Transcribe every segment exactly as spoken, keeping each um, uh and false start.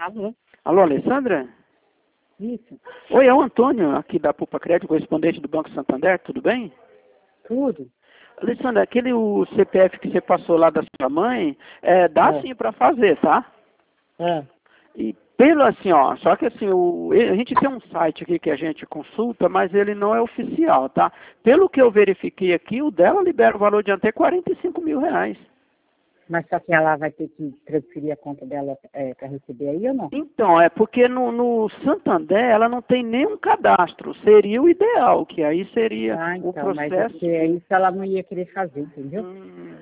Alô? Alô, Alessandra? Isso. Oi, é o Antônio, aqui da Pupa Crédito, correspondente do Banco Santander, tudo bem? Tudo? Alessandra, aquele o C P F que você passou lá da sua mãe, é, dá É. sim para fazer, tá? É. E pelo assim, ó, só que assim, o, a gente tem um site aqui que a gente consulta, mas ele não é oficial, tá? Pelo que eu verifiquei aqui, o dela libera o valor de até quarenta e cinco mil reais. Mas só que ela vai ter que transferir a conta dela é, para receber aí ou não? Então, é porque no, no Santander ela não tem nenhum cadastro. Seria o ideal, que aí seria Ah, o então, mas é processo. porque isso ela não ia querer fazer, entendeu? Hum,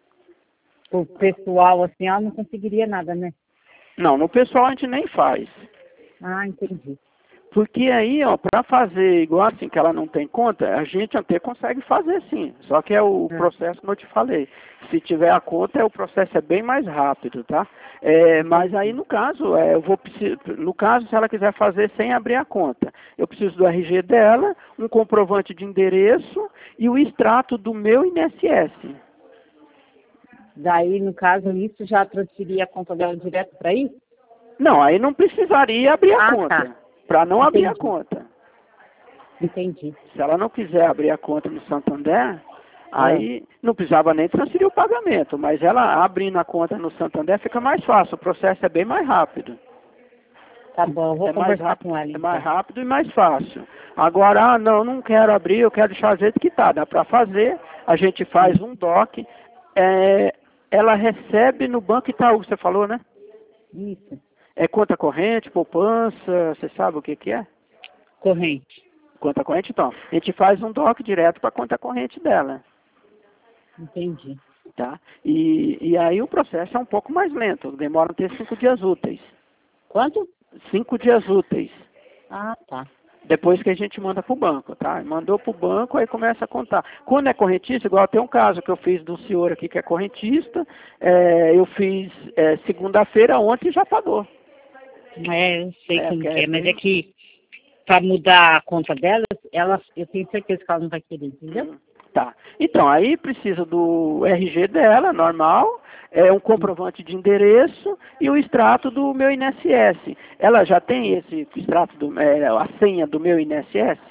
O pessoal, assim, ela não conseguiria nada, né? Não, no pessoal a gente nem faz. Ah, entendi. Porque aí, ó, para fazer igual assim que ela não tem conta, a gente até consegue fazer sim. Só que é o É. processo como eu te falei. Se tiver a conta, o processo é bem mais rápido, tá? É, mas aí no caso, é, eu vou precis- no caso, se ela quiser fazer sem abrir a conta, eu preciso do R G dela, um comprovante de endereço e o extrato do meu I N S S. Daí, no caso, isso já transferia a conta dela direto para aí? Não, aí não precisaria abrir a Ah, conta. tá. Para não abrir a Entendi. conta. Entendi. Se ela não quiser abrir a conta no Santander, É. aí não precisava nem transferir o pagamento, mas ela abrindo a conta no Santander fica mais fácil, o processo é bem mais rápido. Tá bom, eu vou É mais conversar rápido, com ela, é então. mais rápido e mais fácil. Agora, ah, não, não quero abrir, eu quero deixar do jeito que tá. Dá para fazer, a gente faz um D O C, é, ela recebe no Banco Itaú, você falou, né? Isso. É conta corrente, poupança, você sabe o que que é? Corrente. Conta corrente, então. A gente faz um D O C direto para a conta corrente dela. Entendi. Tá? E, e aí o processo é um pouco mais lento, demora ter cinco dias úteis. Quanto? Cinco dias úteis. Ah, tá. Depois que a gente manda para o banco, tá? Mandou para o banco, aí começa a contar. Quando é correntista, igual tem um caso que eu fiz de um senhor aqui que é correntista, é, eu fiz é, segunda-feira, ontem já pagou. É, eu sei É, como porque que é é, mas é bem... que para mudar a conta dela, ela, eu tenho certeza que ela não vai querer, entendeu? Hum, Tá. Então, aí precisa do R G dela, normal, é um Hum. comprovante de endereço e o extrato do meu I N S S. Ela já tem esse extrato, do, é, a senha do meu I N S S?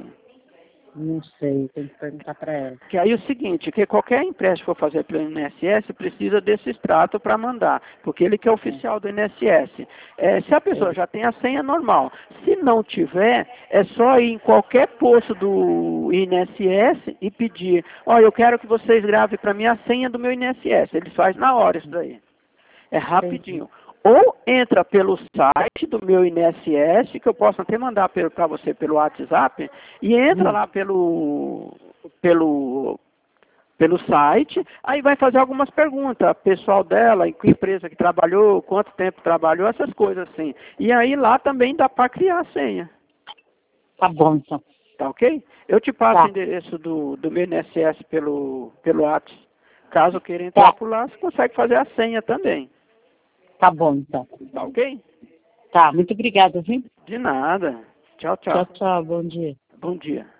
Não sei, tem que perguntar para ela. Que aí é o seguinte, que qualquer empréstimo que for fazer pelo I N S S precisa desse extrato para mandar, porque ele que é É, oficial do I N S S. É, se a pessoa sei. já tem a senha normal, se não tiver, é só ir em qualquer posto do I N S S e pedir, olha, eu quero que vocês gravem para mim a senha do meu I N S S. Eles fazem na hora isso daí. É Entendi. rapidinho. Ou entra pelo site do meu I N S S, que eu posso até mandar para você pelo WhatsApp, e entra Hum. lá pelo, pelo, pelo site, aí vai fazer algumas perguntas, pessoal dela, em que empresa que trabalhou, quanto tempo trabalhou, essas coisas assim. E aí lá também dá para criar a senha, Tá bom, então. tá ok? Eu te passo o Tá. endereço do, do meu I N S S pelo, pelo WhatsApp. Caso queira entrar Tá. por lá, você consegue fazer a senha também, Tá bom, então. tá ok? Tá, muito obrigada, viu? De nada. Tchau, Tchau, tchau. tchau, bom dia. Bom dia.